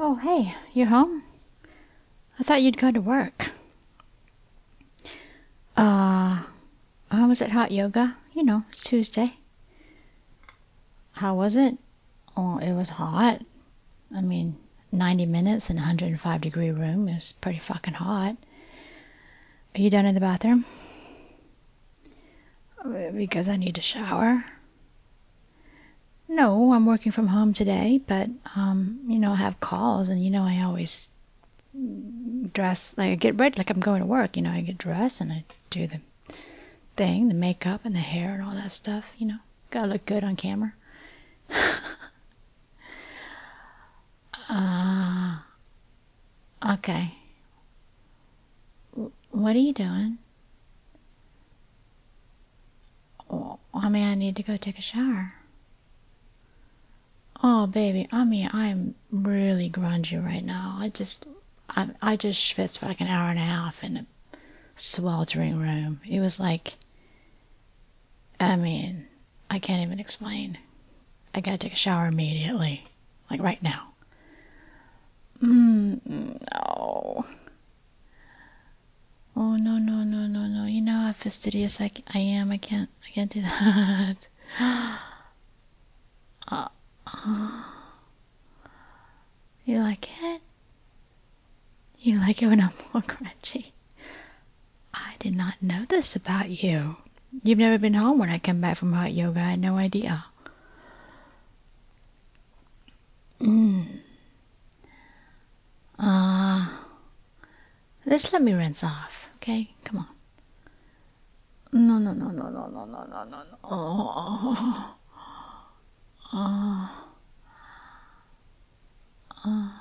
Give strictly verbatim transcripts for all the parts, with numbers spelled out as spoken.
Oh, hey, you're home? I thought you'd go to work. Uh, how was it hot yoga? You know, it's Tuesday. How was it? Oh, it was hot. I mean, ninety minutes in a one hundred five degree room is pretty fucking hot. Are you done in the bathroom? Because I need to shower. No, I'm working from home today, but, um, you know, I have calls, and, you know, I always dress, like, I get ready like I'm going to work, you know, I get dressed, and I do the thing, the makeup and the hair and all that stuff, you know, gotta look good on camera. uh, okay. What are you doing? Oh, I mean, I need to go take a shower. Oh, baby, I mean, I'm really grungy right now. I just, I, I just schwitzed for like an hour and a half in a sweltering room. It was like, I mean, I can't even explain. I gotta take a shower immediately, like right now. Mm, no. Oh, no, no, no, no, no. You know how fastidious I, I am. I can't, I can't do that. uh, uh, you like it? You like it when I'm more crunchy? I did not know this about you. You've never been home when I come back from hot yoga. I had no idea. Mm. Uh, just let me rinse off, okay? Come on. No, no, no, no, no, no, no, no, no, no. Oh, oh, oh.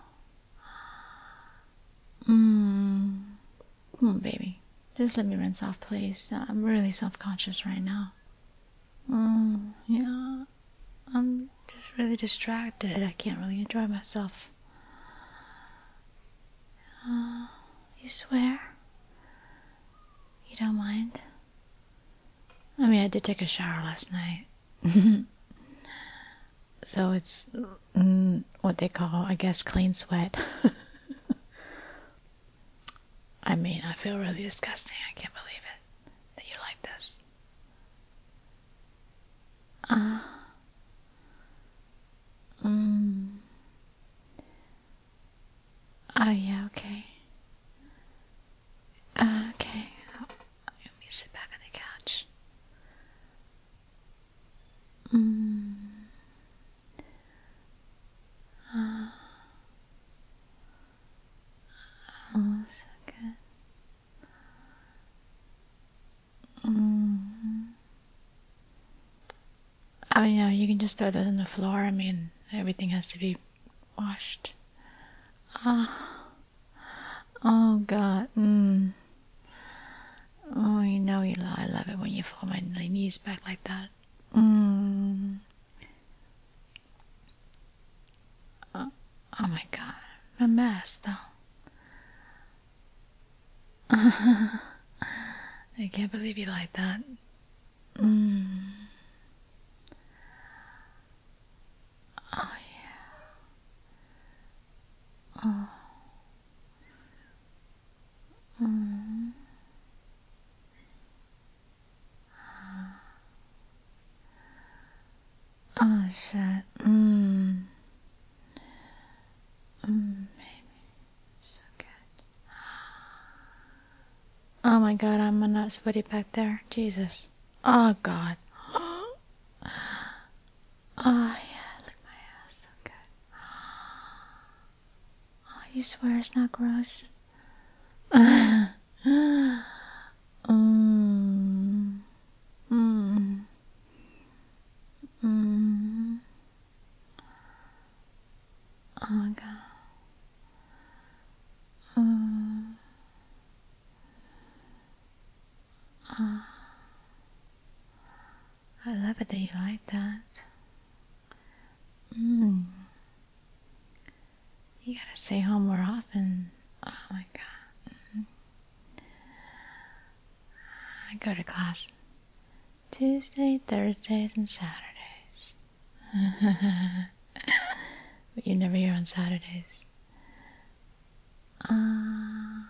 Mm. Come on, baby. Just let me rinse off, please. I'm really self-conscious right now. Mm, yeah. I'm just really distracted. I can't really enjoy myself. Uh, you swear? You don't mind? I mean, I did take a shower last night. So it's mm, what they call, I guess, clean sweat. I mean, I feel really disgusting. I can't believe it that you like this. Uh, mm, oh, yeah, okay. Uh, okay. Oh, let me sit back on the couch. Mm. Uh, oh, so good. Mm. I mean, you know, you can just throw those on the floor. I mean, everything has to be washed. Ah. Oh, God. Mm. Oh, you know you love, I love it when you fold my knees back like that. Mm. Oh, oh my God. I'm a mess, though. I can't believe you like that. Mm. Oh, yeah. Oh. Mm. Oh, shit. Mm. Mm, baby. So good. Oh my God, I'm not sweaty back there. Jesus. Oh God. Oh yeah, look at my ass. So good. Oh, you swear it's not gross? mm. Mm. Mm. Oh my God. Mm. Oh. I love it that you like that. Mm. You gotta stay home more often. Oh my God. Mm. I go to class Tuesday, Thursdays, and Saturdays. but you're never here on Saturdays. Uh,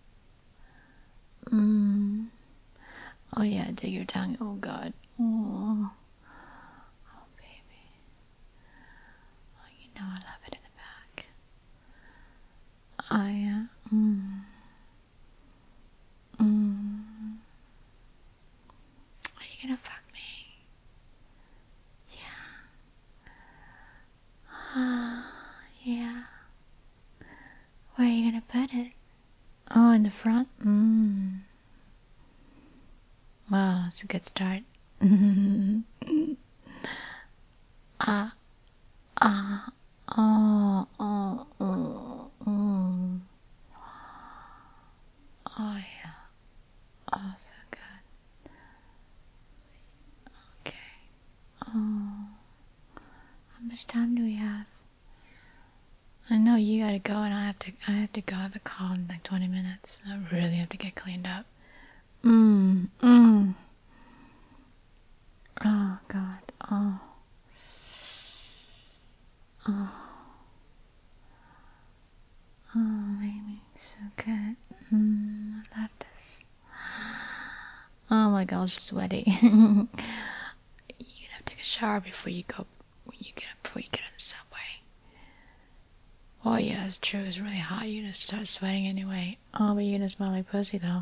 mm, oh yeah, dig your tongue. Oh God. Oh, oh baby. Oh, you know I love it in the back. I, uh, mm, mm. Are you gonna fuck me? Yeah. Yeah. Where are you gonna put it? Oh, in the front? Mm. Wow, that's a good start. Ah, ah, oh, oh, oh, oh. Oh, yeah. Oh, so good. Okay. Oh, how much time do we have? I know you gotta go, and I have to. I have to go. I have a call in like twenty minutes. I really have to get cleaned up. Mmm. Mmm. Oh God. Oh. Oh. Oh, baby, so good. Mm, I love this. Oh my God, I'm sweaty. You're gonna have to take a shower before you go. When you get up, before you get on the subway. Oh yeah, it's true. It's really hot. You're gonna start sweating anyway. Oh, but you're gonna smell like pussy though.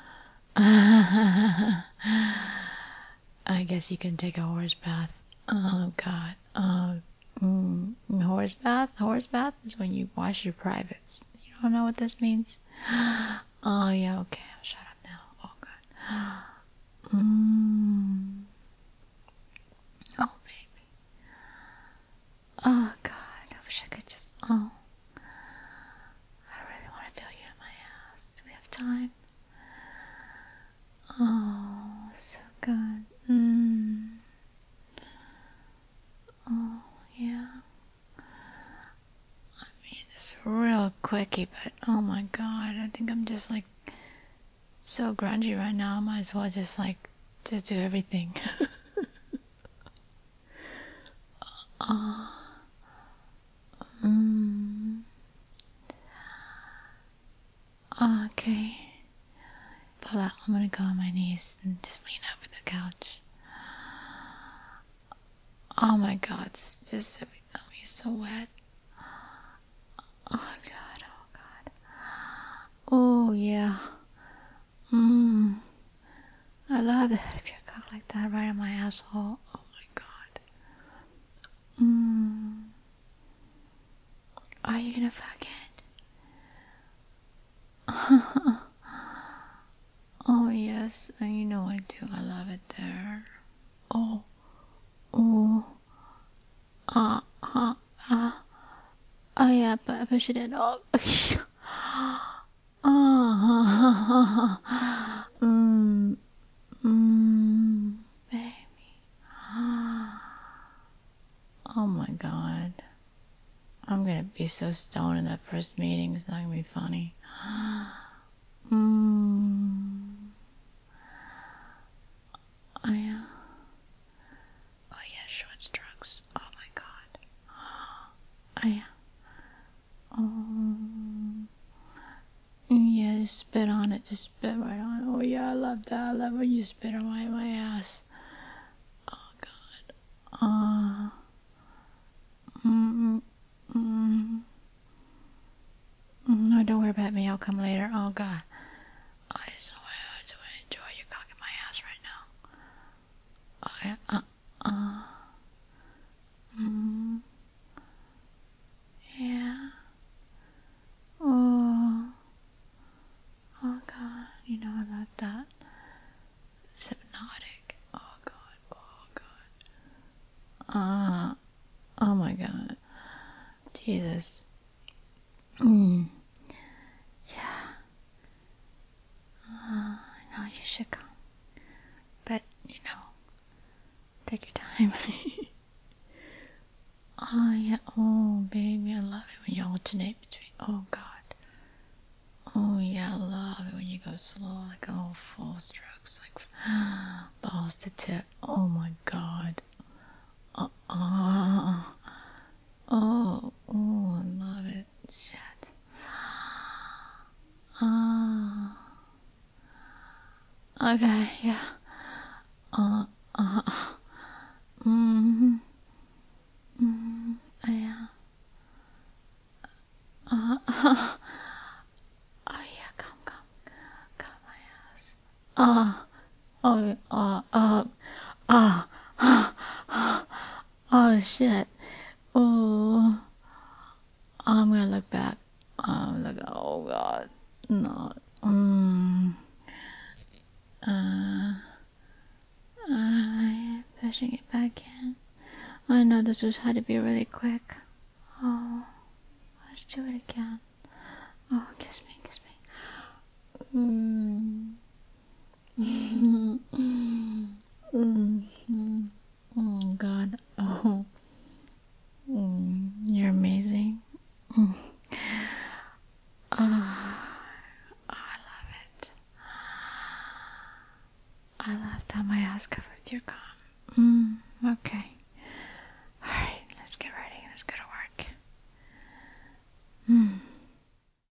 I guess you can take a horse bath. Oh God. Oh, mm, horse bath. Horse bath is when you wash your privates. You don't know what this means? Oh yeah. Okay. I'll shut up now. Oh God. Mm. Oh baby. Oh God. I wish I could just. Oh. I really want to feel you in my ass. Do we have time? Oh, so good. Mm. Oh, yeah. I mean, it's real quickie, but oh my God, I think I'm just like so grungy right now. I might as well just like just do everything. Oh, mm. Okay. Pull out. I'm gonna go on my knees and just lean over the couch. Oh my God, it's just everything. Oh, you're so wet. Oh God, oh God. Oh yeah. Mmm. I love it if you cock like that right on my asshole. Oh my God. Mmm. Are you gonna fuck it? Oh yes, and you know I do. I love it there. Oh, oh, ah, ah, ah. Oh yeah, but push it in. Oh, ah, mmm, mmm, baby. Oh my God. I'm gonna be so stoned in that first meeting. It's not gonna be funny. Mmm. Oh yeah. Oh yeah, short strokes. Oh my God. Oh yeah. Oh. Yeah, just spit on it. Just spit right on it. Oh yeah, I love that. I love when you spit on my, my ass. Oh God. Uh, mm, mm, mm. No, don't worry about me. I'll come later. Oh God. I just want to enjoy you cocking my ass right now. Oh yeah. Uh, uh. Mm, yeah. Oh. Oh God. You know I love that. It's hypnotic. Oh God. Oh God. Uh. Oh my God. Jesus. Mm. Yeah. Uh, no, you should come. But, you know, take your time. Oh, yeah. Oh, baby, I love it when you alternate between. Oh, God. Oh, yeah, I love it when you go slow, like oh, full strokes, like balls to tip. Oh, my God. Uh, uh, oh, Okay, yeah. Uh, uh, mm, mm, yeah. Uh, uh, oh yeah, come, come, come my house. Uh, oh, uh, uh, uh, uh, uh, oh shit. Oh, I'm gonna look back. I'm like, oh god, no. Mm, uh, I'm pushing it back in. I know this was had to be really quick. Oh, let's do it again. Oh, kiss me, kiss me. Mm. Mm. Mm. Mm. Oh God. Oh. Mm. You're amazing. Mm. Ah, I love it. I love that my house covered with your cum. Mm. Okay.